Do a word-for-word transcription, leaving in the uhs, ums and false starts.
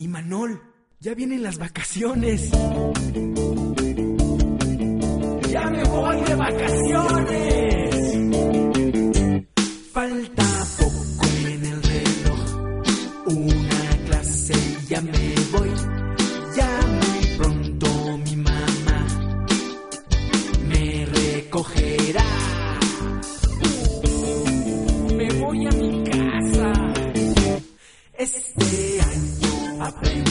Imanol, ya vienen las vacaciones. ¡Ya me voy de vacaciones! Falta poco en el reloj, una clase y ya me voy. Ya muy pronto mi mamá me recogerá. Me voy a mi casa. Este año aprendí